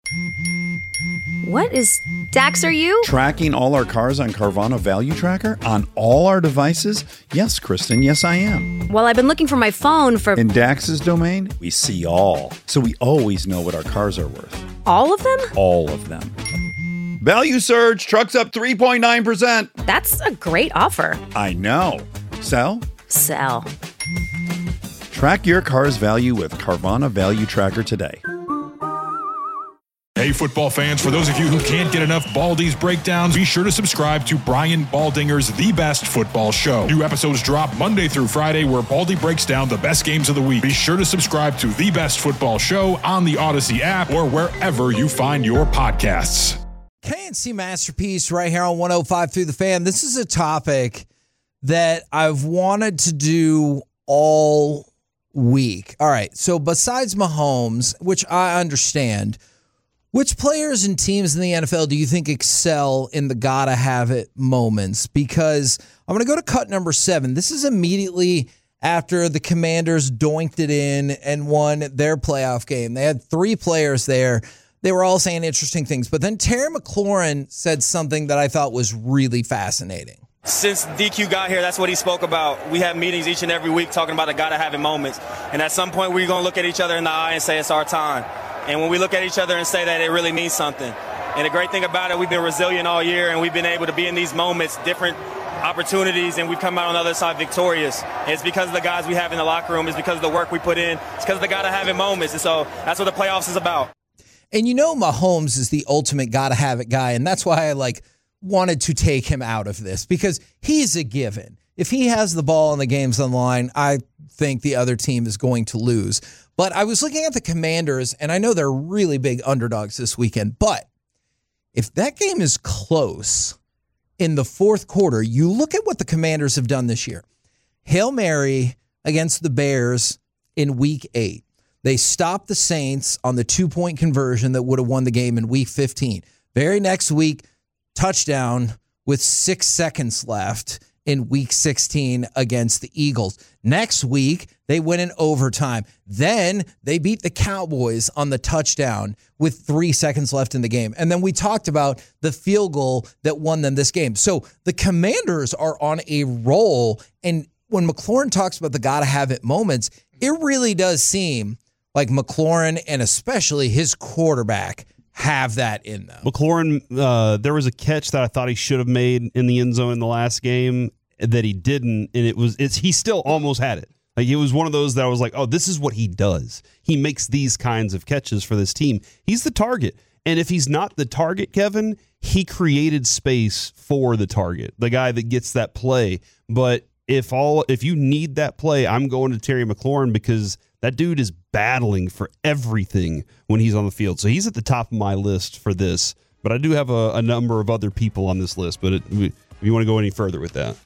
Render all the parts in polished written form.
What is... Dax, are you? Tracking all our cars on Carvana Value Tracker on all our devices? Yes, Kristen, yes I am. Well, I've been looking for my phone for... In Dax's domain, we see all. So we always know what our cars are worth. All of them? All of them. Value surge, trucks up 3.9%. That's a great offer. I know. Sell? Sell. Track your car's value with Carvana Value Tracker today. Hey, football fans, for those of you who can't get enough Baldy's breakdowns, be sure to subscribe to Brian Baldinger's The Best Football Show. New episodes drop Monday through Friday where Baldy breaks down the best games of the week. Be sure to subscribe to The Best Football Show on the Odyssey app or wherever you find your podcasts. KNC Masterpiece right here on 105 Through the Fan. This is a topic that I've wanted to do all week. All right, so besides Mahomes, which I understand, which players and teams in the NFL do you think excel in the gotta have it moments? Because I'm going to go to cut number 7. This is immediately after the Commanders doinked it in and won their playoff game. They had 3 players there. They were all saying interesting things. But then Terry McLaurin said something that I thought was really fascinating. Since DQ got here, that's what he spoke about. We have meetings each and every week talking about the gotta have it moments. And at some point, we're going to look at each other in the eye and say it's our time. And when we look at each other and say that, it really means something. And the great thing about it, we've been resilient all year, and we've been able to be in these moments, different opportunities, and we've come out on the other side victorious. And it's because of the guys we have in the locker room. It's because of the work we put in. It's because of the gotta-have-it moments. And so that's what the playoffs is about. And you know Mahomes is the ultimate gotta-have-it guy, and that's why I wanted to take him out of this, because he's a given. If he has the ball and the game's on the line, I think the other team is going to lose. But I was looking at the Commanders, and I know they're really big underdogs this weekend, but if that game is close in the fourth quarter, you look at what the Commanders have done this year. Hail Mary against the Bears in Week 8. They stopped the Saints on the 2-point conversion that would have won the game in Week 15. Very next week, touchdown with 6 seconds left in Week 16 against the Eagles. Next week, they win in overtime. Then they beat the Cowboys on the touchdown with 3 seconds left in the game. And then we talked about the field goal that won them this game. So the Commanders are on a roll. And when McLaurin talks about the gotta-have-it moments, it really does seem like McLaurin and especially his quarterback have that in them. McLaurin, there was a catch that I thought he should have made in the end zone in the last game that he didn't, and he still almost had it. Like, it was one of those that I was like, oh, this is what he does. He makes these kinds of catches for this team. He's the target. And if he's not the target, Kevin, he created space for the target, the guy that gets that play. But if you need that play, I'm going to Terry McLaurin because that dude is battling for everything when he's on the field. So he's at the top of my list for this. But I do have a number of other people on this list. But if you want to go any further with that.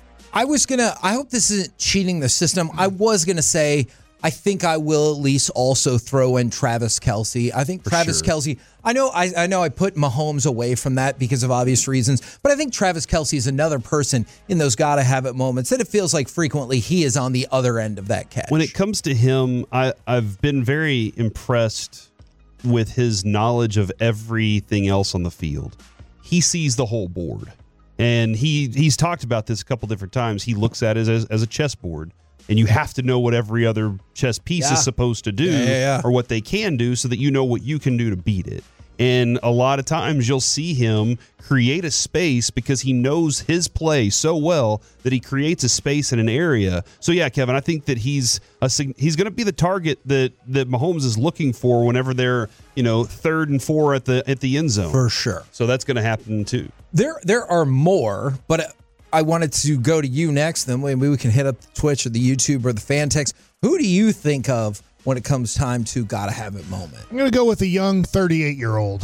I hope this isn't cheating the system. I was going to say, I think I will at least also throw in Travis Kelce. I think Travis Kelce, I know I put Mahomes away from that because of obvious reasons, but I think Travis Kelce is another person in those gotta-have-it moments that it feels like frequently he is on the other end of that catch. When it comes to him, I've been very impressed with his knowledge of everything else on the field. He sees the whole board. And he's talked about this a couple different times. He looks at it as a chessboard. And you have to know what every other chess piece is supposed to do or what they can do so that you know what you can do to beat it. And a lot of times you'll see him create a space because he knows his play so well that he creates a space in an area. So, yeah, Kevin, I think that he's going to be the target that Mahomes is looking for whenever they're, 3rd and 4 at the end zone. For sure. So that's going to happen too. There are more, but I wanted to go to you next. Then maybe we can hit up the Twitch or the YouTube or the fan text. Who do you think of when it comes time to gotta have it moment? I'm going to go with a young 38-year-old.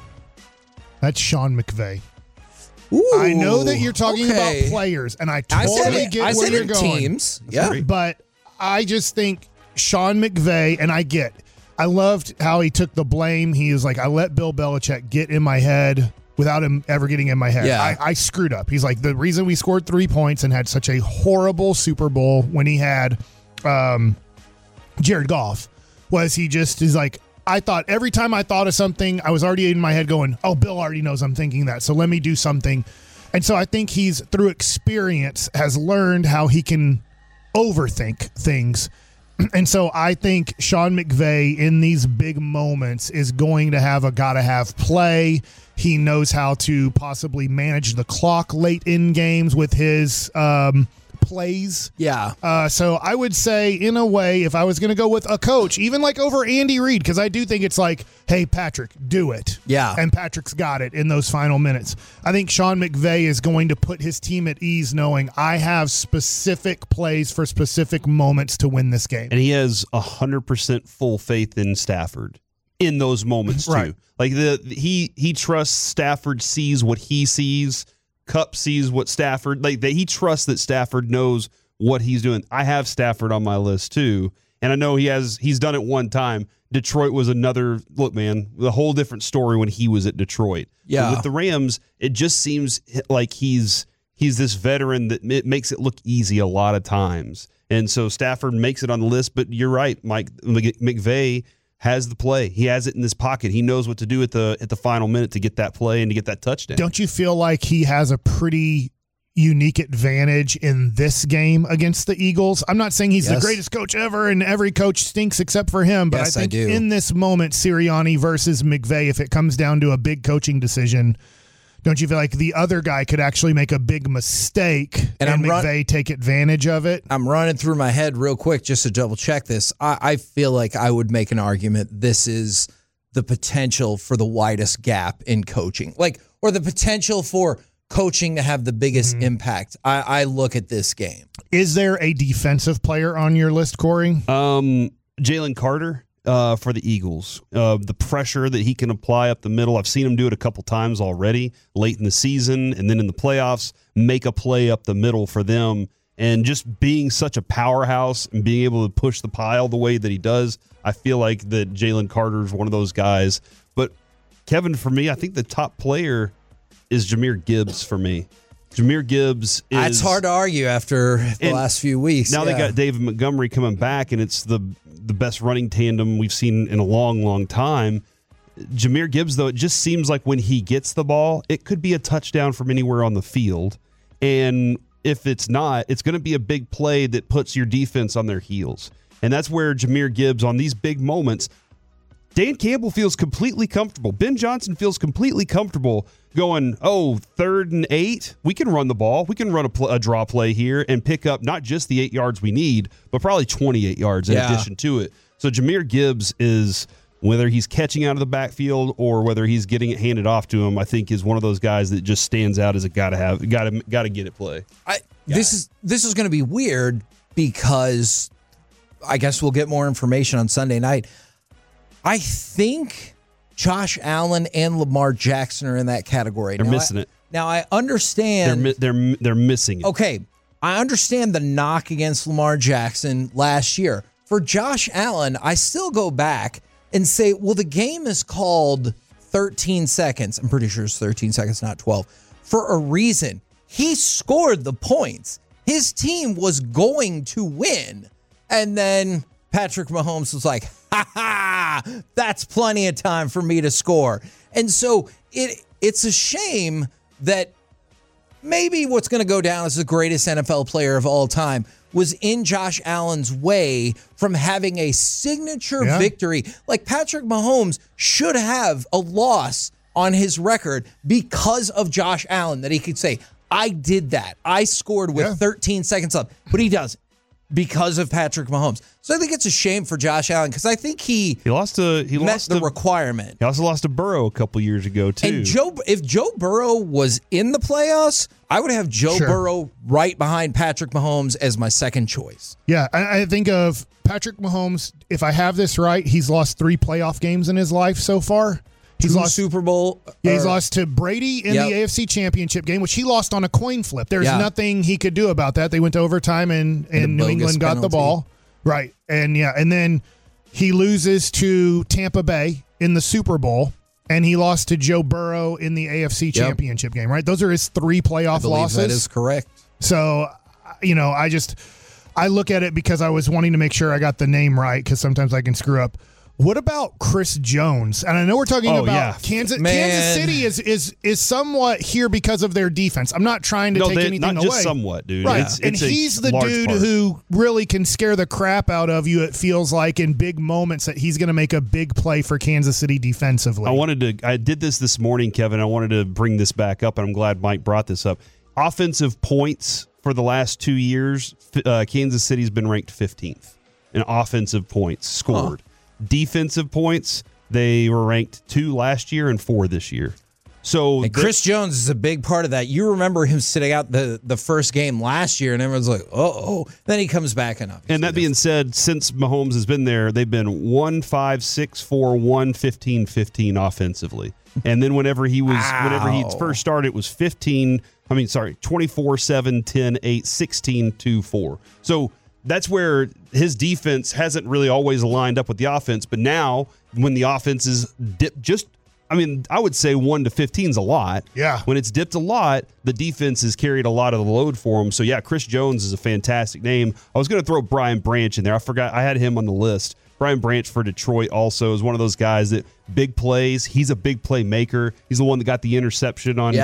That's Sean McVay. Ooh, I know that you're talking about players, and I totally get where you're going. Teams. Yeah. But I just think Sean McVay, and I loved how he took the blame. He was like, I let Bill Belichick get in my head without him ever getting in my head. Yeah. I screwed up. He's like, the reason we scored 3 points and had such a horrible Super Bowl when he had Jared Goff was he just is like, I thought every time I thought of something, I was already in my head going, oh, Bill already knows I'm thinking that, so let me do something. And so I think he's, through experience, has learned how he can overthink things. And so I think Sean McVay in these big moments is going to have a gotta-have play. He knows how to possibly manage the clock late in games with his plays. Yeah. So I would say, in a way, if I was going to go with a coach, even like over Andy Reid, because I do think it's like, hey, Patrick, do it. Yeah. And Patrick's got it in those final minutes. I think Sean McVay is going to put his team at ease knowing I have specific plays for specific moments to win this game. And he has 100% full faith in Stafford in those moments, too. Right. Like he trusts Stafford sees what he sees. Cup sees what Stafford, he trusts that Stafford knows what he's doing. I have Stafford on my list too, and I know he's done it one time. Detroit was another look, man, a whole different story when he was at Detroit. Yeah. But with the Rams, it just seems like he's this veteran that it makes it look easy a lot of times, and so Stafford makes it on the list. But you're right, Mike. McVay has the play. He has it in his pocket. He knows what to do at the final minute to get that play and to get that touchdown. Don't you feel like he has a pretty unique advantage in this game against the Eagles? I'm not saying he's the greatest coach ever and every coach stinks except for him, but Yes, I think I do. in this moment, Sirianni versus McVay, if it comes down to a big coaching decision, don't you feel like the other guy could actually make a big mistake and McVay take advantage of it? I'm running through my head real quick just to double check this. I feel like I would make an argument this is the potential for the widest gap in coaching, or the potential for coaching to have the biggest impact. I look at this game. Is there a defensive player on your list, Corey? Jalen Carter. For the Eagles, the pressure that he can apply up the middle. I've seen him do it a couple times already, late in the season and then in the playoffs, make a play up the middle for them. And just being such a powerhouse and being able to push the pile the way that he does, I feel like that Jalen Carter is one of those guys. But Kevin, for me, I think the top player is Jahmyr Gibbs for me. Jahmyr Gibbs is... It's hard to argue after the last few weeks. Now they got David Montgomery coming back, and it's the best running tandem we've seen in a long, long time. Jahmyr Gibbs, though, it just seems like when he gets the ball, it could be a touchdown from anywhere on the field. And if it's not, it's going to be a big play that puts your defense on their heels. And that's where Jahmyr Gibbs, on these big moments, Dan Campbell feels completely comfortable. Ben Johnson feels completely comfortable going, 3rd and 8, we can run the ball. We can run a draw play here and pick up not just the 8 yards we need, but probably 28 yards in addition to it. So Jahmyr Gibbs is, whether he's catching out of the backfield or whether he's getting it handed off to him, I think is one of those guys that just stands out as a gotta get it play. This is going to be weird because I guess we'll get more information on Sunday night. I think Josh Allen and Lamar Jackson are in that category. They're missing it. Now I understand they're missing it. Okay, I understand the knock against Lamar Jackson last year. For Josh Allen, I still go back and say, well, the game is called 13 seconds. I'm pretty sure it's 13 seconds, not 12, for a reason. He scored the points. His team was going to win. And then Patrick Mahomes was like, that's plenty of time for me to score. And so it's a shame that maybe what's going to go down as the greatest NFL player of all time was in Josh Allen's way from having a signature victory. Like Patrick Mahomes should have a loss on his record because of Josh Allen, that he could say, I did that. I scored with 13 seconds left. But he doesn't, because of Patrick Mahomes. So I think it's a shame for Josh Allen because I think he lost the requirement. He also lost to Burrow a couple years ago too. And if Joe Burrow was in the playoffs, I would have Joe Burrow right behind Patrick Mahomes as my second choice. Yeah, I think of Patrick Mahomes. If I have this right, he's lost 3 playoff games in his life so far. He's lost Super Bowl. He's lost to Brady in the AFC Championship game, which he lost on a coin flip. There's nothing he could do about that. They went to overtime and New England got the ball. Right. And then he loses to Tampa Bay in the Super Bowl, and he lost to Joe Burrow in the AFC Championship game, right? Those are his 3 playoff losses. That is correct. So, I look at it because I was wanting to make sure I got the name right because sometimes I can screw up. What about Chris Jones? And I know we're talking about Kansas City is somewhat here because of their defense. I'm not trying to take anything away. Not just somewhat, dude. Right. It's and he's the dude who really can scare the crap out of you, it feels like, in big moments that he's going to make a big play for Kansas City defensively. I did this morning, Kevin. I wanted to bring this back up, and I'm glad Mike brought this up. Offensive points for the last 2 years, Kansas City's been ranked 15th in offensive points scored. Defensive points, they were ranked 2 last year and 4 this year. So Chris Jones is a big part of that. You remember him sitting out the first game last year, and everyone's like, uh-oh. Then he comes back and up. And that being said, since Mahomes has been there, they've been 1-5-6-4, 1-15-15 offensively. And then whenever he first started, it was 24-7, 10-8, 16-2-4. So that's where his defense hasn't really always lined up with the offense. But now, when the offense is I would say 1 to 15 is a lot. Yeah. When it's dipped a lot, the defense has carried a lot of the load for him. So, yeah, Chris Jones is a fantastic name. I was going to throw Brian Branch in there. I forgot. I had him on the list. Brian Branch for Detroit also is one of those guys that big plays. He's a big play maker. He's the one that got the interception on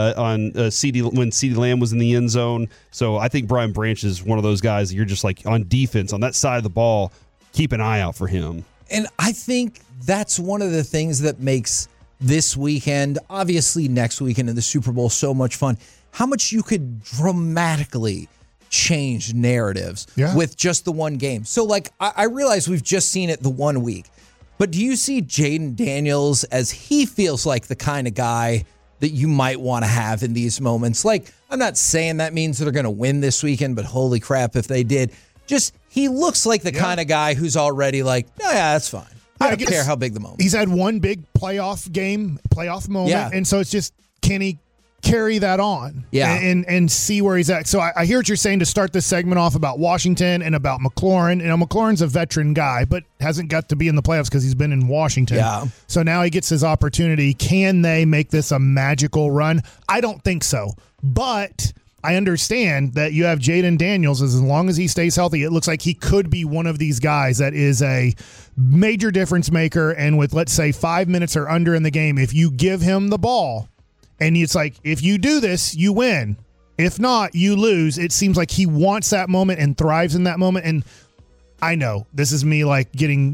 CD when CeeDee Lamb was in the end zone. So I think Brian Branch is one of those guys that you're just like on defense on that side of the ball. Keep an eye out for him. And I think that's one of the things that makes this weekend, obviously next weekend in the Super Bowl, so much fun. How much you could dramatically change narratives with just the one game. So, I realize we've just seen it the 1 week, but do you see Jayden Daniels as he feels like the kind of guy that you might want to have in these moments? I'm not saying that means they're going to win this weekend, but holy crap, if they did. Just, he looks like the kind of guy who's already like, oh, yeah, that's fine. I don't care how big the moment. He's had one big playoff moment, and so it's just, can he carry that on and see where he's at? So I hear what you're saying to start this segment off about Washington and about McLaurin. McLaurin's a veteran guy, but hasn't got to be in the playoffs because he's been in Washington. Yeah. So now he gets his opportunity. Can they make this a magical run? I don't think so, but I understand that you have Jayden Daniels. As long as he stays healthy, it looks like he could be one of these guys that is a major difference maker. And with, let's say, 5 minutes or under in the game, if you give him the ball, and it's like, if you do this, you win. If not, you lose. It seems like he wants that moment and thrives in that moment. And I know this is me getting,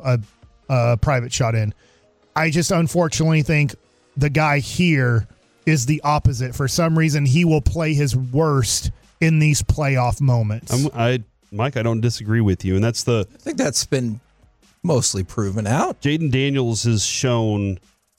a private shot in. I just unfortunately think the guy here is the opposite. For some reason, he will play his worst in these playoff moments. Mike, I don't disagree with you. And I think that's been mostly proven out. Jayden Daniels has shown,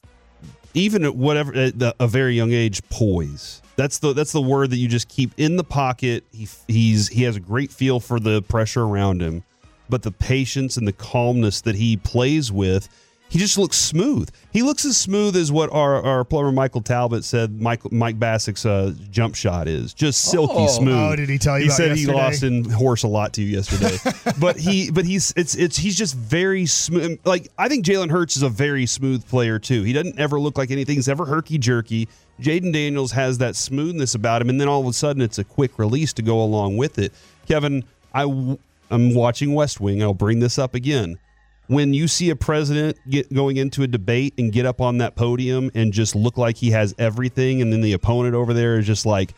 even at a very young age, poise. That's the word that you just keep in the pocket. He has a great feel for the pressure around him, but the patience and the calmness that he plays with, he just looks smooth. He looks as smooth as what our plumber Michael Talbot said Mike Bassick's jump shot is. Just silky smooth. Oh, did he tell you He about said yesterday? he lost in horse a lot to you yesterday. but he's just very smooth. I think Jalen Hurts is a very smooth player too. He doesn't ever look like anything's ever herky-jerky. Jayden Daniels has that smoothness about him, and then all of a sudden it's a quick release to go along with it. Kevin, I'm watching West Wing. I'll bring this up again. When you see a president going into a debate and get up on that podium and just look like he has everything, and then the opponent over there is just like,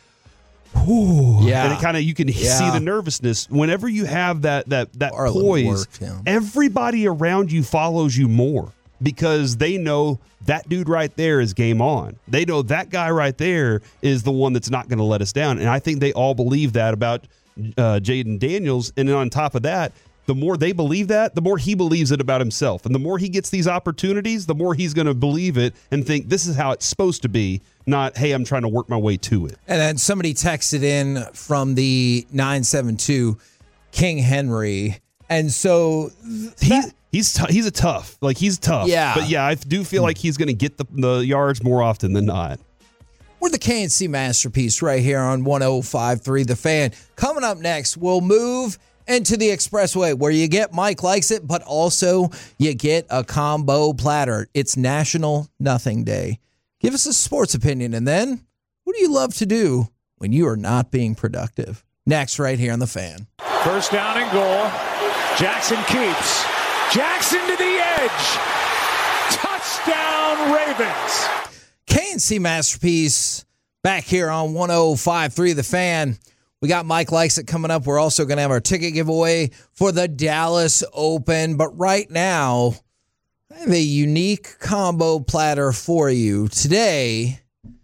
whew. Yeah. And it kind of, you can see the nervousness. Whenever you have that poise, everybody around you follows you more because they know that dude right there is game on. They know that guy right there is the one that's not going to let us down. And I think they all believe that about Jayden Daniels. And then on top of that, the more they believe that, the more he believes it about himself. And the more he gets these opportunities, the more he's going to believe it and think this is how it's supposed to be, not, hey, I'm trying to work my way to it. And then somebody texted in from the 972, King Henry. And so he's tough. He's tough. Yeah. But yeah, I do feel like he's going to get the yards more often than not. We're the KNC Masterpiece right here on 105.3 The Fan. Coming up next, we'll move into the Expressway where you get Mike Likes It, but also you get a combo platter. It's National Nothing Day. Give us a sports opinion, and then what do you love to do when you are not being productive? Next, right here on The Fan. First down and goal. Jackson keeps. Jackson to the air. edge. Touchdown, Ravens. KNC Masterpiece back here on 105.3 The Fan. We got Mike Likes It coming up. We're also going to have our ticket giveaway for the Dallas Open. But right now, I have a unique combo platter for you. Today,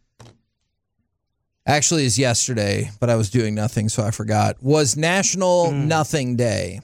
actually is yesterday, but I was doing nothing, so I forgot, was National Nothing Day.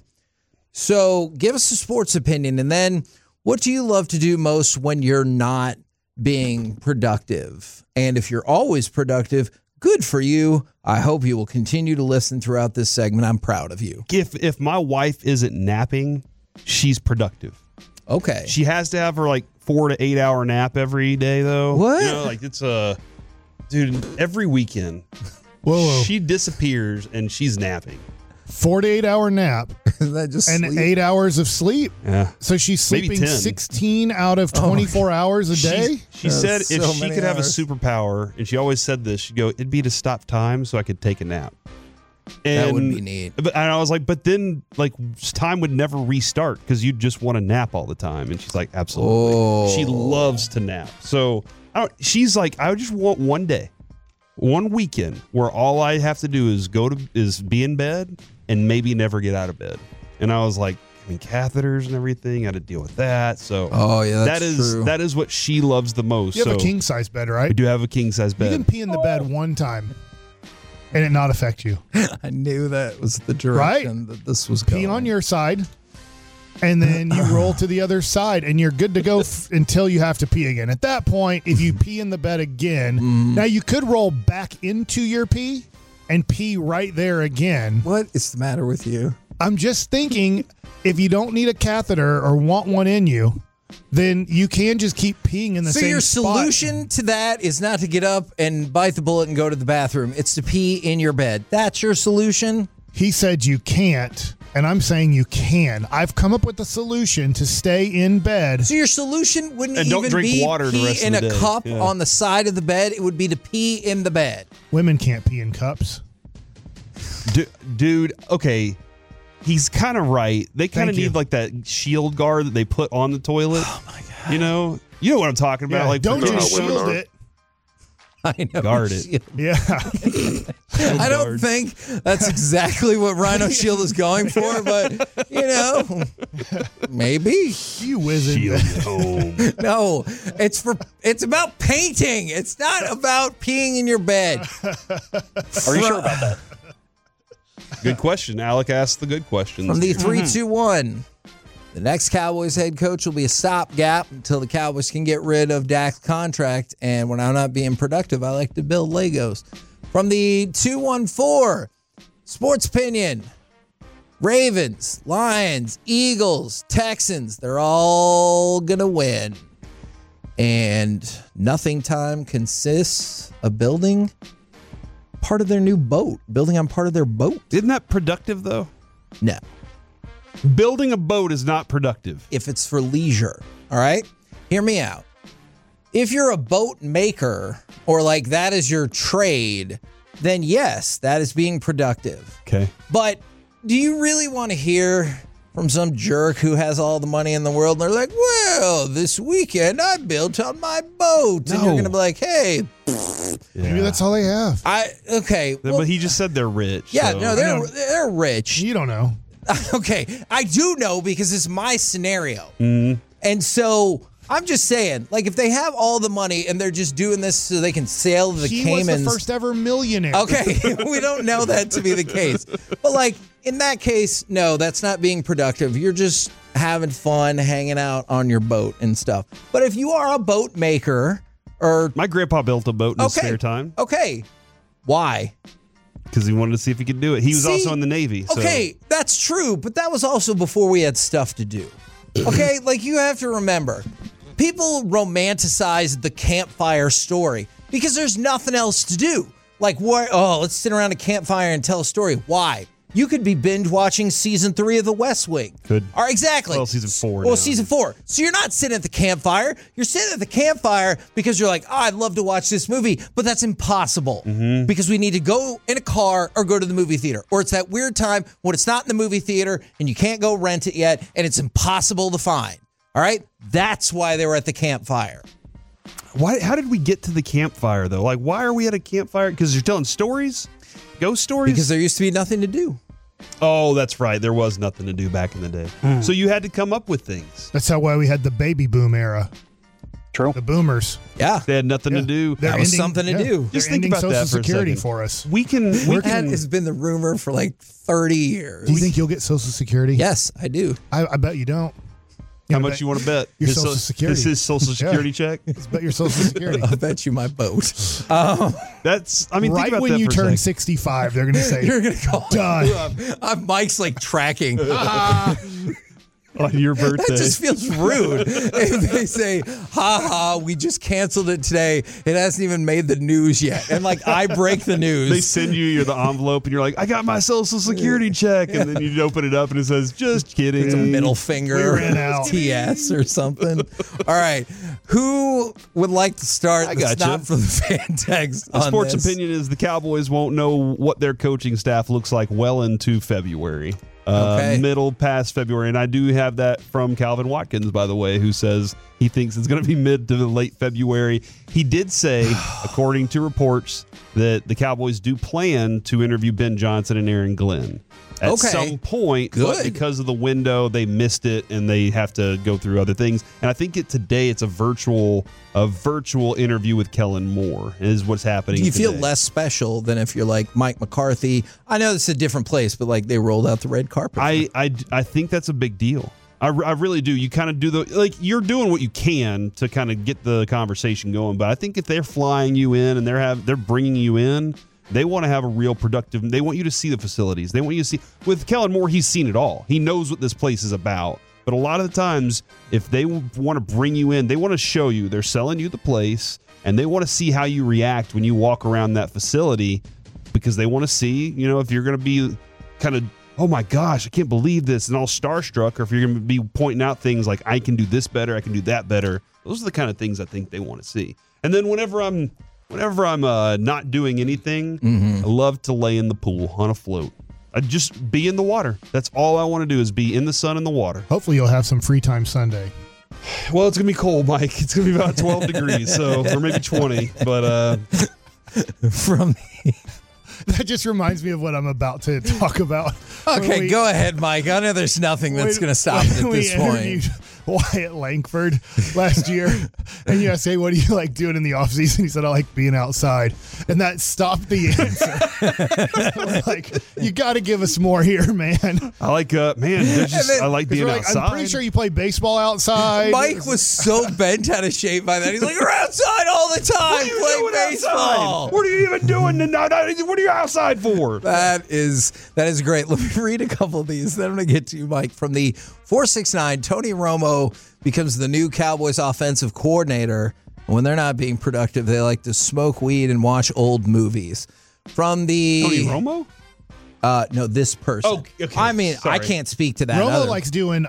So give us a sports opinion, and then what do you love to do most when you're not being productive? And if you're always productive, good for you. I hope you will continue to listen throughout this segment. I'm proud of you. If my wife isn't napping, she's productive. Okay. She has to have her 4 to 8 hour nap every day, though. What? It's dude, every weekend. Whoa. She disappears and she's napping. 48-hour nap. Isn't that just and sleep? 8 hours of sleep. Yeah. So she's Maybe sleeping 10. 16 out of 24 hours a day? She said so if she many could have a hours. superpower, and she always said this, she'd go, it'd be to stop time so I could take a nap. That would be neat. And I was like, but then time would never restart because you'd just want to nap all the time. And she's like, absolutely. Oh. She loves to nap. So she's like, I just want one day, one weekend where all I have to do is be in bed and maybe never get out of bed. And I was like, catheters and everything, got to deal with that. So that's true. That is what she loves the most. You have a king size bed, We right? do have a king size You bed. can pee in the bed one time and it not affect you. I knew that was the direction that this was going. Pee on your side, and then you roll to the other side, and you're good to go until you have to pee again. At that point, if you pee in the bed again, now you could roll back into your pee and pee right there again. What is the matter with you? I'm just thinking, if you don't need a catheter or want one in you, then you can just keep peeing in the So same your spot. solution to that is not to get up and bite the bullet and go to the bathroom. It's to pee in your bed. That's your solution? He said you can't, and I'm saying you can. I've come up with a solution to stay in bed. So your solution wouldn't And don't even drink be water the pee rest of in the a day. cup Yeah. on the side of the bed. It would be to pee in the bed. Women can't pee in cups. Dude, okay. He's kind of right. They kind of Thank you. need that shield guard that they put on the toilet. Oh my god! You know what I'm talking about. Yeah, don't for- just shield it. I know. Guard it. Yeah. I don't think that's exactly what Rhino Shield is going for, but maybe. You wizard. Shield home. No, it's about painting. It's not about peeing in your bed. Are you sure about that? Good question. Alec asked the good questions. From the here. 3-2-1, the next Cowboys head coach will be a stopgap until the Cowboys can get rid of Dak's contract. And when I'm not being productive, I like to build Legos. From the 2-1-4, sports opinion, Ravens, Lions, Eagles, Texans, they're all going to win. And nothing time consists of building part of their new boat, building on part of their boat. Isn't that productive though? No. Building a boat is not productive. If it's for leisure. All right? Hear me out. If you're a boat maker or that is your trade, then yes, that is being productive. Okay. But do you really want to hear from some jerk who has all the money in the world and they're like, well, this weekend I built on my boat. And you're No. going to be like, hey, Maybe that's all they have. But he just said they're rich. yeah, so- no, they're rich. You don't know. Okay, I do know because it's my scenario. Mm-hmm. And so I'm just saying, if they have all the money and they're just doing this so they can sail to the He Caymans. was the first ever millionaire. Okay, we don't know that to be the case. But in that case, no, that's not being productive. You're just having fun, hanging out on your boat and stuff. But if you are a boat maker or My grandpa built a boat in his spare time okay, why? because he wanted to see if he could do it. He was See, also in the Navy. So. Okay, that's true, but that was also before we had stuff to do. Okay, you have to remember, people romanticize the campfire story because there's nothing else to do. Let's sit around a campfire and tell a story. Why? You could be binge watching season 3 of The West Wing. Could. All right, exactly. Well, season 4 Well, now. season 4. So you're not sitting at the campfire. You're sitting at the campfire because you're like, I'd love to watch this movie, but that's impossible because we need to go in a car or go to the movie theater. Or it's that weird time when it's not in the movie theater and you can't go rent it yet and it's impossible to find. All right? That's why they were at the campfire. How did we get to the campfire, though? Like, why are we at a campfire? Because you're telling stories? Ghost stories? Because there used to be nothing to do. Oh, that's right. There was nothing to do back in the day. So you had to come up with things. That's why we had the baby boom era. True. The boomers. Yeah. They had nothing to do. They're That was something to do. Just They're think ending about Social that for a Security second. for us. We can That has been the rumor for like 30 years. Do you think you'll get Social Security? Yes, I do. I bet you don't. How much you want to bet? Your His Social Security. This is his Social Security check? Let's bet your Social Security. I bet you my boat. That's, I mean, Right think about when that you for a turn second. 65, they're going to say, You're going to call done. Mike's like tracking. On your birthday. That just feels rude. If they say, we just canceled it today. It hasn't even made the news yet. And like, I break the news. They send you the envelope and you're like, I got my Social Security check. And then you open it up and it says, just kidding. It's a middle finger. We ran out. TS or something. All right. Who would like to start? I That's gotcha. not for the fan text. The on sports this. opinion is the Cowboys won't know what their coaching staff looks like well into February. Okay. Middle past February. And I do have that from Calvin Watkins, by the way, who says he thinks it's going to be mid to late February. He did say, according to reports, that the Cowboys do plan to interview Ben Johnson and Aaron Glenn at Okay. some point. Good. But because of the window, they missed it and they have to go through other things. And I think today it's a virtual interview with Kellen Moore is what's happening. Do you feel today. less special than if you're like Mike McCarthy? I know this is a different place, but like they rolled out the red carpet. I think that's a big deal. I really do. You kind of do you're doing what you can to kind of get the conversation going. But I think if they're flying you in and they're bringing you in, they want to have a real productive. They want you to see the facilities. They want you to see. With Kellen Moore, he's seen it all. He knows what this place is about. But a lot of the times, if they want to bring you in, they want to show you. They're selling you the place, and they want to see how you react when you walk around that facility, because they want to see, if you're going to be kind of, oh my gosh, I can't believe this, and all starstruck, or if you're going to be pointing out things like, I can do this better, I can do that better. Those are the kind of things I think they want to see. And then whenever I'm not doing anything, I love to lay in the pool on a float. I just be in the water. That's all I want to do is be in the sun and the water. Hopefully you'll have some free time Sunday. Well, it's going to be cold, Mike. It's going to be about 12 degrees, or maybe 20. But From That just reminds me of what I'm about to talk about. okay, go ahead, Mike. I know there's nothing that's going to stop it at this point. We interviewed Wyatt Langford last year, and you asked, hey, what do you like doing in the offseason? He said, I like being outside. And that stopped the answer. Like, you got to give us more here, man. I like, I like being outside. I'm pretty sure you play baseball outside. Mike was so bent out of shape by that. He's like, we're outside all the time playing baseball. What are you even doing? What are you outside for? That is great. Let me read a couple of these. Then I'm going to get to you, Mike. From the 469, Tony Romo becomes the new Cowboys offensive coordinator. When they're not being productive, they like to smoke weed and watch old movies. From the Tony Romo? No, this person. Oh, okay. I mean, Sorry. I can't speak to that. Romo likes doing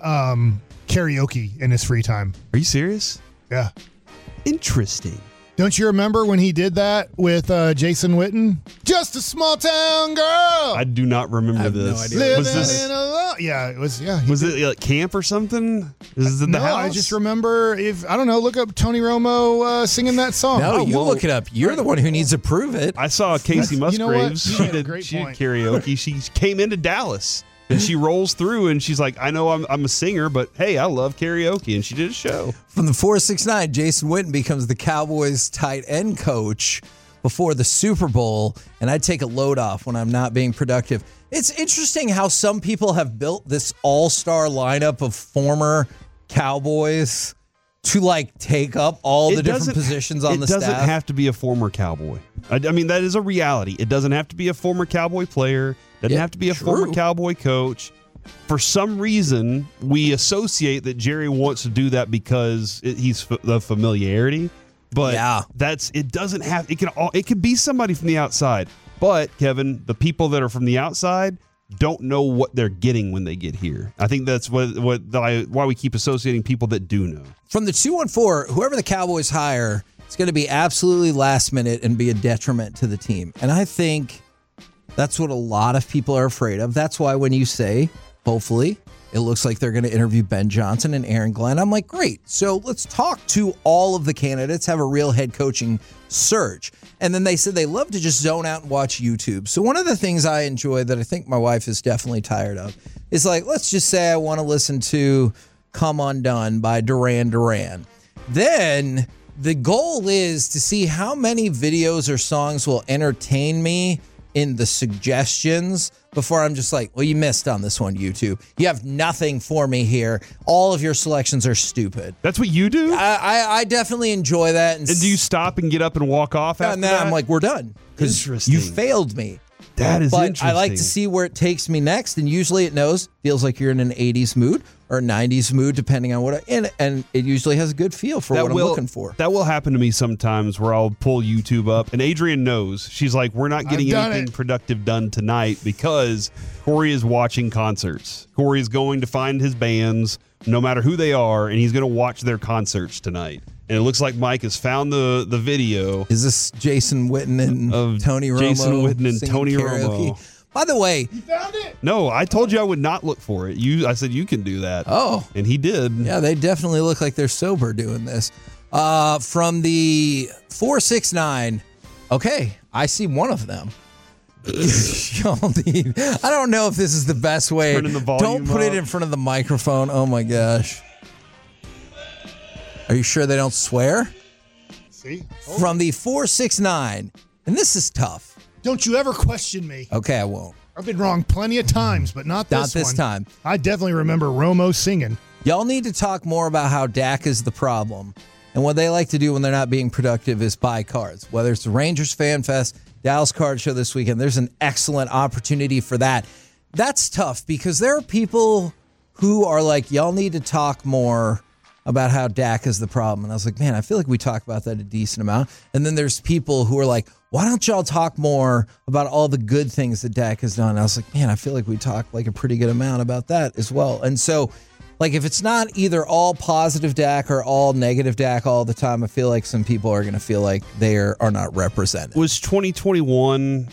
karaoke in his free time. Are you serious? Yeah. Interesting. Don't you remember when he did that with Jason Witten? Just a small town girl. I do not remember I have no this. idea. Living Was this? in a yeah, it was. Yeah, Was it like camp or something? Is it in the no, house? I just remember look up Tony Romo singing that song. No, Oh, you well- look it up. You're the one who needs to prove it. I saw Casey You know what? Musgraves. You She have a did great point. karaoke. She came into Dallas and she rolls through and she's like, I know I'm a singer, but hey, I love karaoke. And she did a show. From the 469, Jason Witten becomes the Cowboys tight end coach before the Super Bowl, and I take a load off when I'm not being productive. It's interesting how some people have built this all-star lineup of former Cowboys to like take up all the different positions on the staff. It doesn't have to be a former Cowboy. I mean, that is a reality. It doesn't have to be a former Cowboy player. It doesn't have to be a former Cowboy coach. For some reason, we associate that Jerry wants to do that because he's the familiarity. But it doesn't have. It can be somebody from the outside. But Kevin, the people that are from the outside don't know what they're getting when they get here. I think that's why we keep associating people that do know. From the 214, whoever the Cowboys hire, it's going to be absolutely last minute and be a detriment to the team. And I think that's what a lot of people are afraid of. That's why when you say, hopefully, It looks like they're going to interview Ben Johnson and Aaron Glenn. I'm like, great. So let's talk to all of the candidates, have a real head coaching search. And then they said they love to just zone out and watch YouTube. So one of the things I enjoy that I think my wife is definitely tired of is like, let's just say I want to listen to Come Undone by Duran Duran. Then the goal is to see how many videos or songs will entertain me in the suggestions before I'm just like, well, you missed on this one, YouTube. You have nothing for me here. All of your selections are stupid. That's what you do? I definitely enjoy that. And do you stop and get up and walk off after and then that? I'm like, we're done. Because you failed me. That is interesting. I like to see where it takes me next, and usually it feels like you're in an 80s mood or a 90s mood, depending on what and it usually has a good feel for what I'm looking for. That will happen to me sometimes where I'll pull YouTube up, and Adrian knows. She's like, we're not getting anything productive done tonight because Corey is watching concerts. Corey is going to find his bands, no matter who they are, and he's going to watch their concerts tonight. And it looks like Mike has found the video. Is this Jason Witten and Tony Romo? Jason Witten and Tony karaoke? Romo. By the way, You found it? No, I told you I would not look for it. I said you can do that. Oh. And he did. Yeah, they definitely look like they're sober doing this. From the 469, okay, I see one of them. I don't know if this is the best way. Turning the volume Don't put it up. in front of the microphone. Oh my gosh. Are you sure they don't swear? See? From the 469, and this is tough. Don't you ever question me. Okay, I won't. I've been wrong plenty of times, but not this one. Not this time. I definitely remember Romo singing. Y'all need to talk more about how Dak is the problem. And what they like to do when they're not being productive is buy cards. Whether it's the Rangers Fan Fest, Dallas Card Show this weekend, there's an excellent opportunity for that. That's tough because there are people who are like, y'all need to talk more about how Dak is the problem. And I was like, man, I feel like we talk about that a decent amount. And then there's people who are like, why don't y'all talk more about all the good things that Dak has done? And I was like, man, I feel like we talk like a pretty good amount about that as well. And so, like, if it's not either all positive Dak or all negative Dak all the time, I feel like some people are going to feel like they are not represented. Was 2021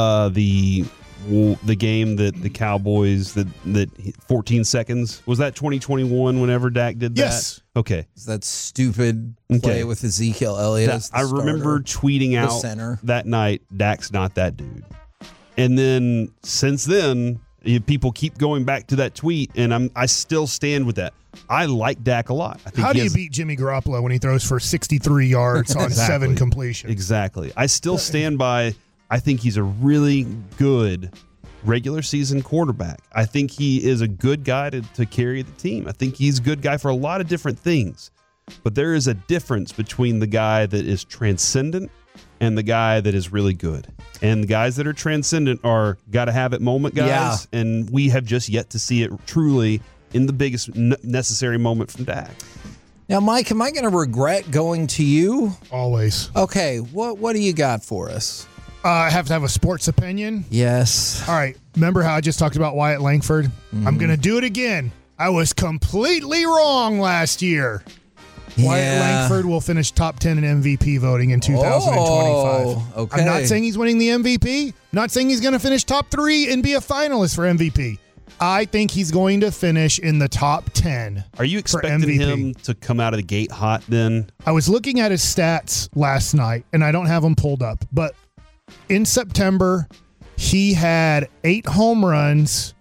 the game that the Cowboys that 14 seconds, was that 2021 whenever Dak did that? Yes. Okay. Is that stupid play with Ezekiel Elliott as the I remember tweeting out center that night, Dak's not that dude. And then since then, people keep going back to that tweet, and I still stand with that. I like Dak a lot. I think How do you beat Jimmy Garoppolo when he throws for 63 yards on 7 completions? Exactly. I still stand by, I think he's a really good regular season quarterback. I think he is a good guy to carry the team. I think he's a good guy for a lot of different things. But there is a difference between the guy that is transcendent and the guy that is really good. And the guys that are transcendent are got-to-have-it moment guys. Yeah. And we have just yet to see it truly in the biggest necessary moment from Dak. Now, Mike, am I going to regret going to you? Always. Okay, what do you got for us? I have to have a sports opinion. Yes. All right. Remember how I just talked about Wyatt Langford? I'm going to do it again. I was completely wrong last year. Wyatt Langford will finish top 10 in MVP voting in 2025. Okay. I'm not saying he's winning the MVP. Not saying he's going to finish top 3 and be a finalist for MVP. I think he's going to finish in the top 10. Are you expecting him to come out of the gate hot then? I was looking at his stats last night, and I don't have them pulled up, but in September, he had 8 home runs,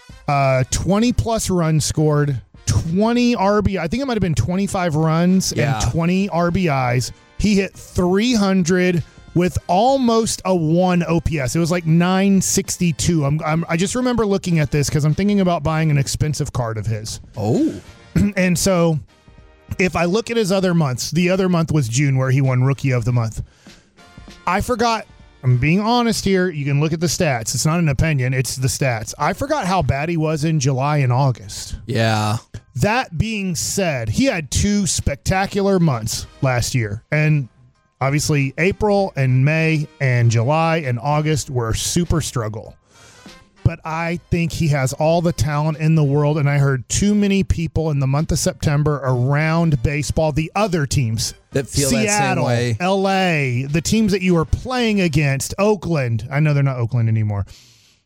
20-plus runs scored, 20 RBI. I think it might have been 25 runs and 20 RBIs. He hit 300 with almost a 1 OPS. It was like 962. I just remember looking at this because I'm thinking about buying an expensive card of his. Oh. And so if I look at his other months, the other month was June where he won Rookie of the Month. I forgot. I'm being honest here. You can look at the stats. It's not an opinion. It's the stats. I forgot how bad he was in July and August. Yeah. That being said, he had 2 spectacular months last year. And obviously April and May and July and August were super struggle. But I think he has all the talent in the world. And I heard too many people in the month of September around baseball, the other teams that feel Seattle, that same way. LA, the teams that you were playing against, Oakland. I know they're not Oakland anymore.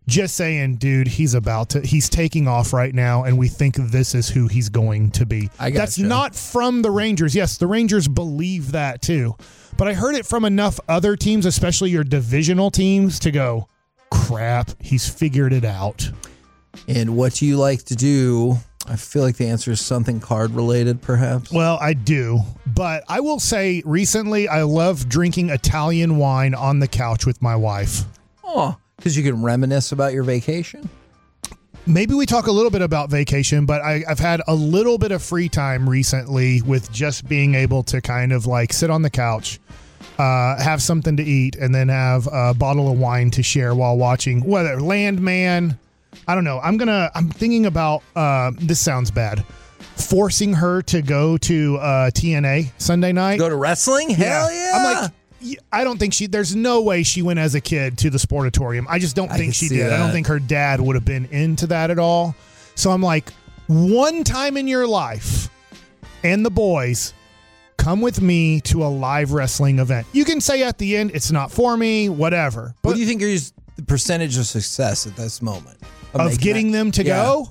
just saying, dude, he's taking off right now, and we think this is who he's going to be. That's not from the Rangers. Yes, the Rangers believe that too. But I heard it from enough other teams, especially your divisional teams, to go, crap, he's figured it out. And what do you like to do? I feel like the answer is something card related, perhaps. Well, I do. But I will say recently I love drinking Italian wine on the couch with my wife. Oh, because you can reminisce about your vacation? Maybe we talk a little bit about vacation, but I've had a little bit of free time recently with just being able to kind of like sit on the couch, have something to eat, and then have a bottle of wine to share while watching whether Landman. I don't know. I'm thinking about, this sounds bad, forcing her to go to TNA Sunday night. Go to wrestling? Hell yeah. I'm like, I don't think there's no way she went as a kid to the Sportatorium. I just don't think she did. That. I don't think her dad would have been into that at all. So I'm like, one time in your life and the boys, come with me to a live wrestling event. You can say at the end, it's not for me, whatever. But what do you think is the percentage of success at this moment? Of getting them to go?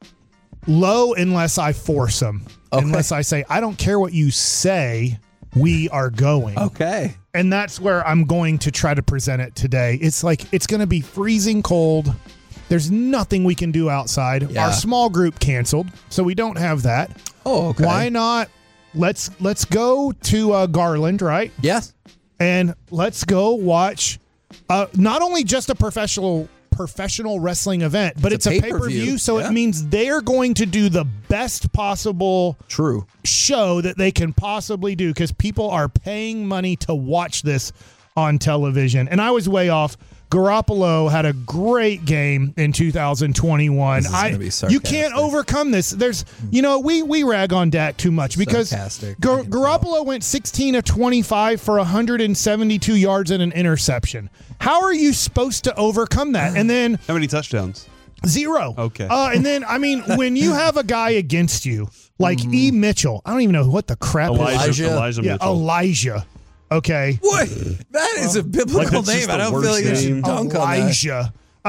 Low unless I force them. Okay. Unless I say, I don't care what you say, we are going. Okay. And that's where I'm going to try to present it today. It's like, it's going to be freezing cold. There's nothing we can do outside. Yeah. Our small group canceled, so we don't have that. Oh, okay. Why not? Let's go to Garland, right? Yes. And let's go watch not only just a professional wrestling event, but it's a pay-per-view, so it means they're going to do the best possible show that they can possibly do, because people are paying money to watch this on television. And I was way off. Garoppolo had a great game in 2021. You can't overcome this. There's, we rag on Dak too much because Garoppolo went 16 of 25 for 172 yards and an interception. How are you supposed to overcome that? And then how many touchdowns? 0. Okay. And then, when you have a guy against you like E. Mitchell, I don't even know what the crap Elijah Mitchell. Elijah. Okay. What? That is a biblical name. I don't feel like you should dunk Elijah.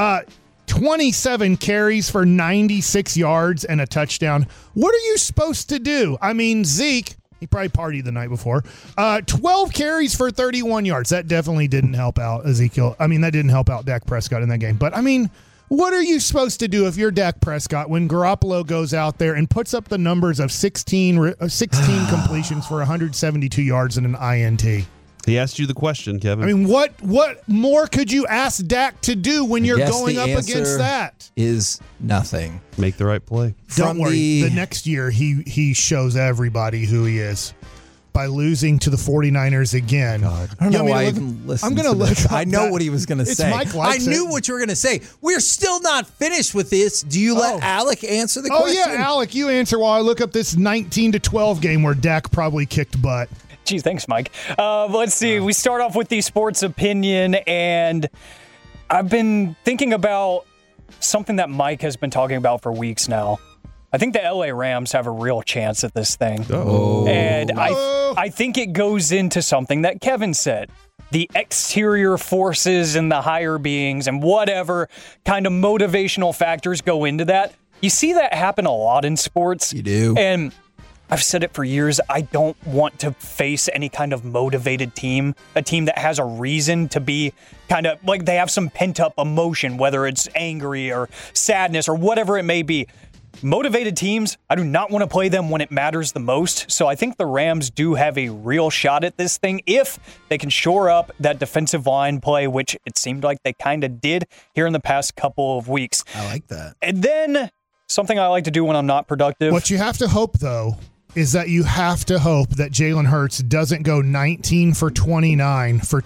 27 carries for 96 yards and a touchdown. What are you supposed to do? Zeke, he probably partied the night before. 12 carries for 31 yards. That definitely didn't help out Ezekiel. That didn't help out Dak Prescott in that game. But, what are you supposed to do if you're Dak Prescott when Garoppolo goes out there and puts up the numbers of 16 completions for 172 yards and an INT? He asked you the question, Kevin. What more could you ask Dak to do when you're going up against that? Is nothing. Make the right play. Don't worry. The next year, he shows everybody who he is by losing to the 49ers again. God. I don't know why I even listened. I'm going to look. I know what he was going to say. I knew what you were going to say. We're still not finished with this. Do you let Alec answer the question? Oh, yeah, Alec, you answer while I look up this 19-12 game where Dak probably kicked butt. Gee, thanks, Mike. Let's see. We start off with the sports opinion, and I've been thinking about something that Mike has been talking about for weeks now. I think the LA Rams have a real chance at this thing. Oh. And I think it goes into something that Kevin said. The exterior forces and the higher beings and whatever kind of motivational factors go into that. You see that happen a lot in sports. You do. And I've said it for years. I don't want to face any kind of motivated team, a team that has a reason to be kind of like they have some pent up emotion, whether it's angry or sadness or whatever it may be. Motivated teams, I do not want to play them when it matters the most. So I think the Rams do have a real shot at this thing if they can shore up that defensive line play, which it seemed like they kind of did here in the past couple of weeks. I like that. And then something I like to do when I'm not productive. What you have to hope, though, is that you have to hope that Jalen Hurts doesn't go 19 for 29 for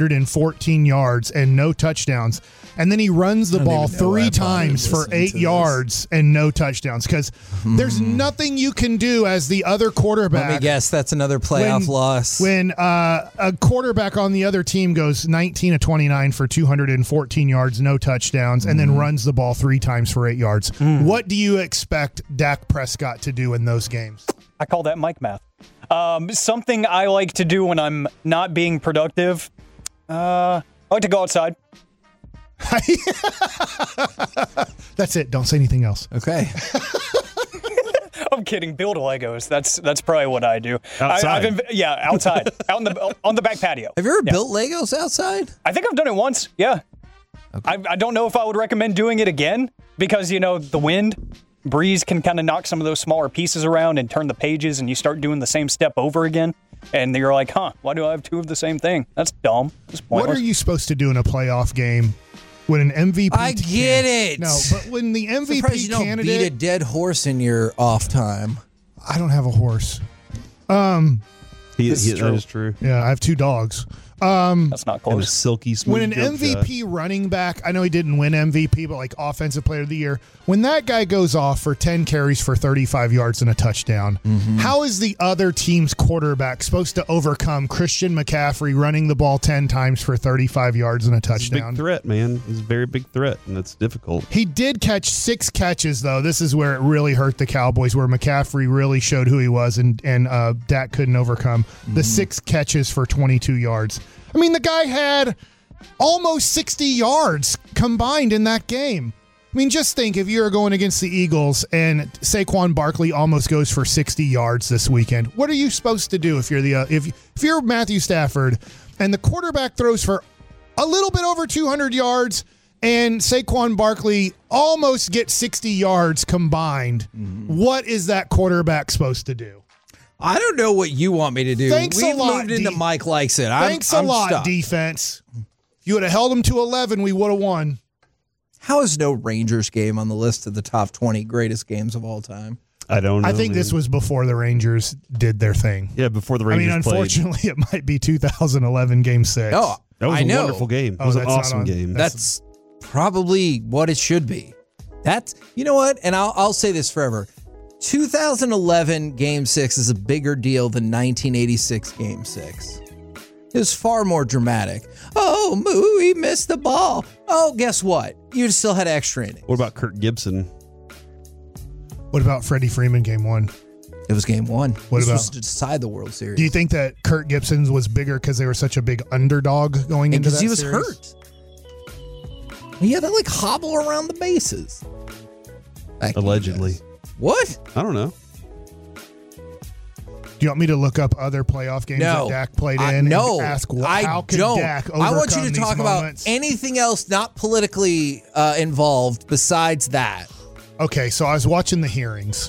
214 yards and no touchdowns. And then he runs the ball 3 times for 8 yards and no touchdowns. Because there's nothing you can do as the other quarterback. Let me guess, that's another playoff loss. When a quarterback on the other team goes 19 of 29 for 214 yards, no touchdowns, and then runs the ball 3 times for 8 yards. What do you expect Dak Prescott to do in those games? I call that Mike math. Something I like to do when I'm not being productive. I like to go outside. That's it. Don't say anything else. Okay. I'm kidding. Build Legos. That's probably what I do. Outside. Outside, out on the back patio. Have you ever built Legos outside? I think I've done it once. Yeah. Okay. I don't know if I would recommend doing it again because the wind, breeze can kind of knock some of those smaller pieces around and turn the pages, and you start doing the same step over again. And you're like, why do I have two of the same thing? That's dumb. That's pointless. What are you supposed to do in a playoff game when an MVP? I get it. No, but when the MVP Surprised you don't candidate, beat a dead horse in your off time. I don't have a horse. That is true. Yeah, I have 2 dogs. That's not And a close. silky smooth When an jump MVP shot. running back, I know he didn't win MVP, but like Offensive Player of the Year, when that guy goes off for 10 carries for 35 yards and a touchdown, how is the other team's quarterback supposed to overcome Christian McCaffrey running the ball 10 times for 35 yards and a It's a touchdown? big threat, man. It's a very big threat, and that's difficult. He did catch 6 catches, though. This is where it really hurt the Cowboys, where McCaffrey really showed who he was, and Dak couldn't overcome the 6 catches for 22 yards. I mean, the guy had almost 60 yards combined in that game. I mean, just think if you're going against the Eagles and Saquon Barkley almost goes for 60 yards this weekend. What are you supposed to do if you're if you're Matthew Stafford and the quarterback throws for a little bit over 200 yards and Saquon Barkley almost gets 60 yards combined? What is that quarterback supposed to do? I don't know what you want me to do. Thanks a We've lot, moved into Mike Likes It. Thanks I'm a lot, stuck. defense. If you would have held them to 11, we would have won. How is no Rangers game on the list of the top 20 greatest games of all time? I don't know. I think man. this was before the Rangers did their thing. Yeah, before the I Rangers mean, played. unfortunately, it might be 2011 Game 6. Oh, That was I a know. wonderful game. It Oh, was an that's not awesome on- game. That's probably what it should be. That's, you know what? And I'll say this forever. 2011 Game 6 is a bigger deal than 1986 Game 6. It was far more dramatic. Oh, he missed the ball. Oh, guess what? You still had extra innings. What about Kirk Gibson? What about Freddie Freeman Game 1? It was Game 1. What this about- was to decide the World Series. Do you think that Kurt Gibson's was bigger because they were such a big underdog going into Because that he was series? hurt. He had to like hobble around the bases. Back to you Allegedly. guys. What? I don't know. Do you want me to look up other playoff games No. that Dak played in? No. And ask I how could don't. Dak overcome I want you to these talk moments? about anything else not politically involved besides that. Okay, so I was watching the hearings.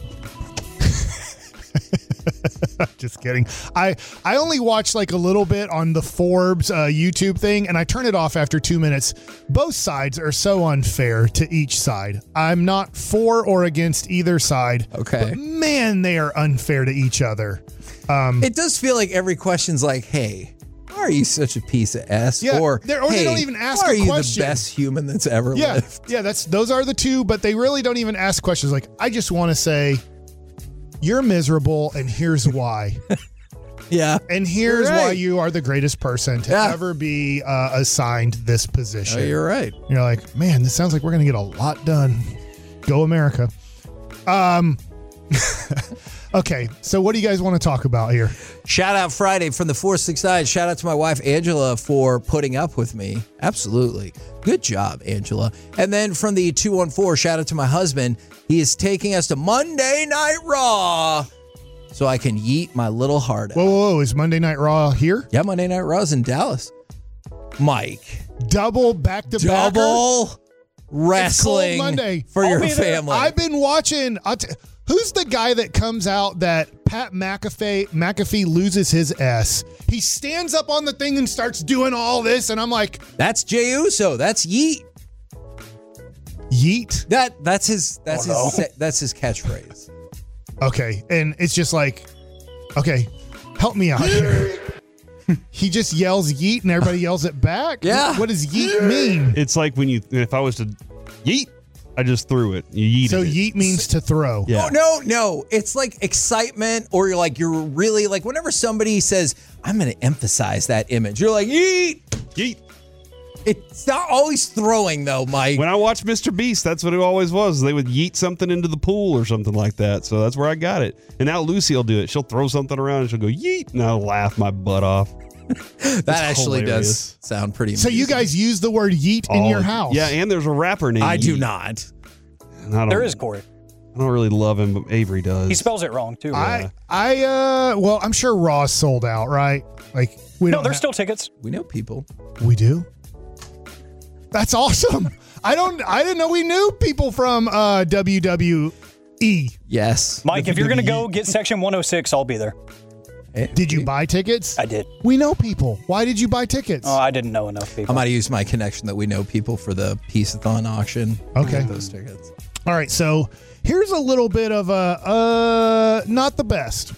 Just kidding. I only watched like a little bit on the Forbes YouTube thing, and I turn it off after 2 minutes. Both sides are so unfair to each side. I'm not for or against either side. Okay. But man, they are unfair to each other. It does feel like every question's like, hey, why are you such a piece of S? Yeah, or they hey, don't even ask why a are you question. the best human that's ever Yeah, lived? yeah. Those are the two, but they really don't even ask questions. Like, I just want to say, you're miserable, and here's why. Yeah. And here's You're right. why you are the greatest person to Yeah. ever be assigned this position. Oh, you're right. You're like, man, this sounds like we're going to get a lot done. Go America. Okay, so what do you guys want to talk about here? Shout out Friday from the 469. Shout out to my wife, Angela, for putting up with me. Absolutely. Good job, Angela. And then from the 214, shout out to my husband. He is taking us to Monday Night Raw so I can yeet my little heart out. Whoa, is Monday Night Raw here? Yeah, Monday Night Raw's in Dallas. Mike, Double back-to-back. double wrestling Monday. for I'll your be there. family. I've been watching. Who's the guy that comes out that Pat McAfee loses his S? He stands up on the thing and starts doing all this, and I'm like, That's Jey Uso. That's yeet. yeet. That's his catchphrase. Okay, and it's just like, okay, help me out here. He just yells yeet and everybody yells it back? Yeah. What does yeet mean? It's like if I was to yeet, I just threw it. You yeeted So it. yeet means to throw. Yeah. No. It's like excitement, or you're really like, whenever somebody says, I'm going to emphasize that image, you're like, yeet. Yeet. It's not always throwing, though, Mike. When I watched Mr. Beast, that's what it always was. They would yeet something into the pool or something like that. So that's where I got it. And now Lucy will do it. She'll throw something around and she'll go yeet, and I'll laugh my butt off. That actually hilarious. does sound pretty So you amusing. guys use the word yeet in your house? Yeah, and there's a rapper named I do Yeet. not. And I don't, There is Corey. I don't really love him, but Avery does. He spells it wrong too. Well, I'm sure Raw's sold out, right? Like we no, don't there's have- still tickets. We know people. We do. That's awesome. I didn't know we knew people from WWE. Yes. Mike, if you're going to go get section 106, I'll be there. Did you buy tickets? I did. We know people. Why did you buy tickets? Oh, I didn't know enough I people. might have used my connection that we know people for the Peace-a-thon auction. Okay. Get those tickets. All right, so here's a little bit of a not the best.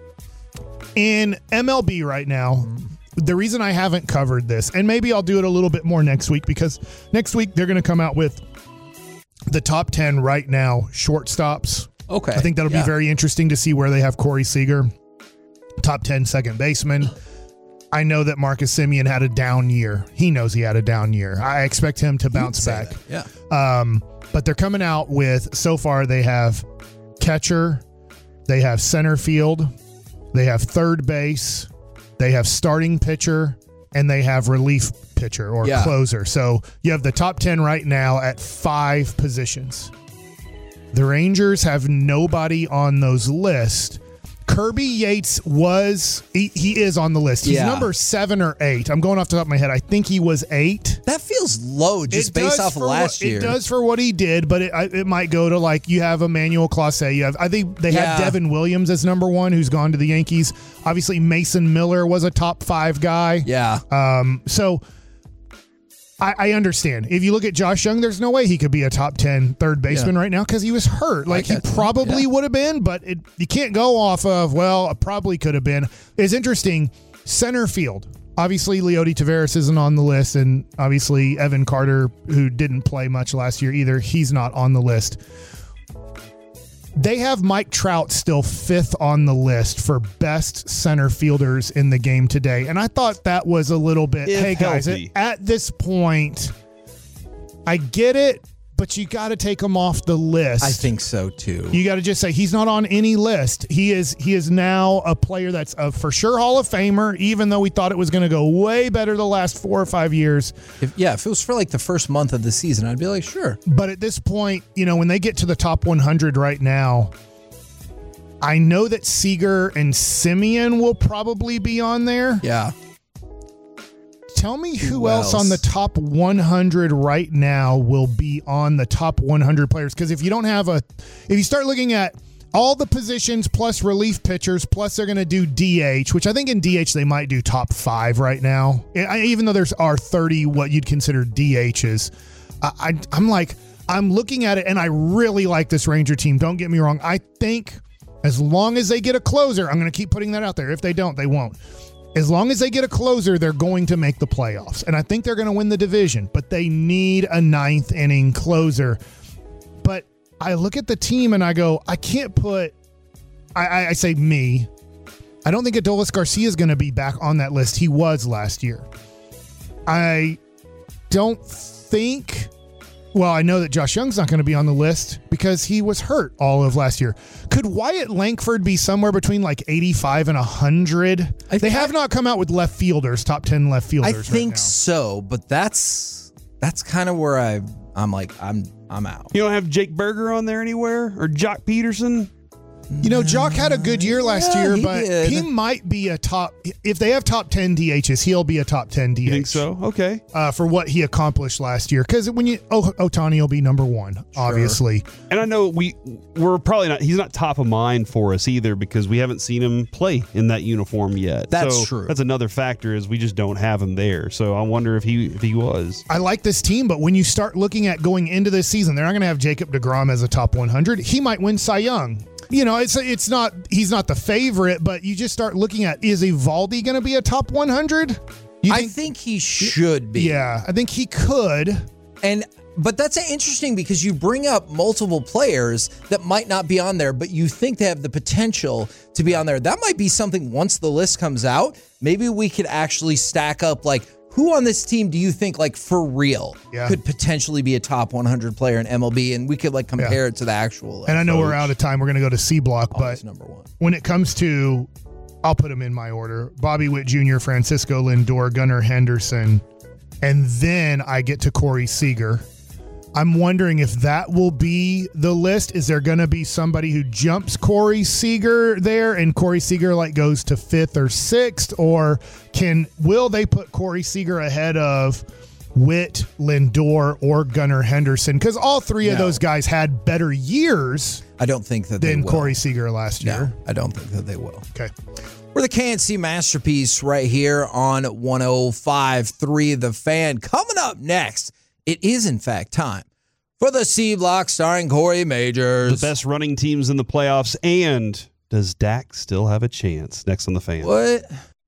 In MLB right now, the reason I haven't covered this, and maybe I'll do it a little bit more next week, because next week they're going to come out with the top 10 right now shortstops. Okay. I think that'll be very interesting to see where they have Corey Seager, top 10 second baseman. I know that Marcus Semien had a down year. He knows he had a down year. I expect him to bounce back. That. Yeah. But they're coming out with, so far they have catcher, they have center field, they have third base, they have starting pitcher, and they have relief pitcher or closer. So you have the top 10 right now at 5 positions. The Rangers have nobody on those lists. Kirby Yates he is on the list. He's number 7 or 8. I'm going off the top of my head. I think he was 8. That feels low just based off of last year. It does for what he did, but it might go to, like, you have Emmanuel Clase. I think they had Devin Williams as number 1, who's gone to the Yankees. Obviously, Mason Miller was a top 5 guy. Yeah. So I understand. If you look at Josh Young, there's no way he could be a top 10 third baseman right now because he was hurt. Like, he probably would have been, but you can't go off of, well, it probably could have been. It's interesting. Center field. Obviously, Leody Taveras isn't on the list, and obviously Evan Carter, who didn't play much last year either, he's not on the list. They have Mike Trout still 5th on the list for best center fielders in the game today. And I thought that was a little bit, hey, guys, at this point, I get it, but you got to take him off the list. I think so, too. You got to just say he's not on any list. He is now a player that's a for sure Hall of Famer, even though we thought it was going to go way better the last 4 or 5 years. If it was for like the first month of the season, I'd be like, sure. But at this point, when they get to the top 100 right now, I know that Seager and Semien will probably be on there. Yeah. Tell me who else on the top 100 right now will be on the top 100 players. Because if you start looking at all the positions plus relief pitchers, plus they're going to do DH, which I think in DH they might do top 5 right now. Even though there's 30 what you'd consider DHs. I'm looking at it and I really like this Ranger team. Don't get me wrong. I think as long as they get a closer, I'm going to keep putting that out there. If they don't, they won't. As long as they get a closer, they're going to make the playoffs. And I think they're going to win the division, but they need a 9th inning closer. But I look at the team and I go, I can't put, I say me. I don't think Adolis Garcia is going to be back on that list. He was last year. I don't think, well, I know that Josh Young's not going to be on the list because he was hurt all of last year. Could Wyatt Langford be somewhere between like 85 and 100? They have not come out with left fielders, top 10 left fielders. I think so, but that's kind of where I'm like, I'm out. You don't have Jake Berger on there anywhere or Jock Peterson? Jock had a good year last year, but did. he might be a top. If they have top 10 DHs, he'll be a top 10 DH. You think so? Okay. For what he accomplished last year. Because when Ohtani will be number 1, obviously. And I know we're probably not, he's not top of mind for us either because we haven't seen him play in that uniform yet. That's true. That's another factor is we just don't have him there. So I wonder if he was. I like this team, but when you start looking at going into this season, they're not going to have Jacob deGrom as a top 100. He might win Cy Young. It's not, he's not the favorite, but you just start looking at, is Evaldi going to be a top 100? I think he should be. Yeah, I think he could. But that's interesting because you bring up multiple players that might not be on there, but you think they have the potential to be on there. That might be something once the list comes out, maybe we could actually stack up like, who on this team do you think, like, for real, could potentially be a top 100 player in MLB? And we could, like, compare it to the actual. And I know we're out of time. We're going to go to C Block, but number 1. When it comes to I'll put them in my order. Bobby Witt Jr., Francisco Lindor, Gunnar Henderson, and then I get to Corey Seager. I'm wondering if that will be the list. Is there going to be somebody who jumps Corey Seager there and Corey Seager goes to 5th or 6th? Or will they put Corey Seager ahead of Witt, Lindor, or Gunnar Henderson? Because all three of those guys had better years. I don't think that they will. Than Corey Seager last year. No, I don't think that they will. Okay. We're the KNC Masterpiece right here on 105.3 The Fan. Coming up next, it is, in fact, time for the C Block starring Corey Majors. The best running teams in the playoffs, and does Dak still have a chance? Next on The Fan. What?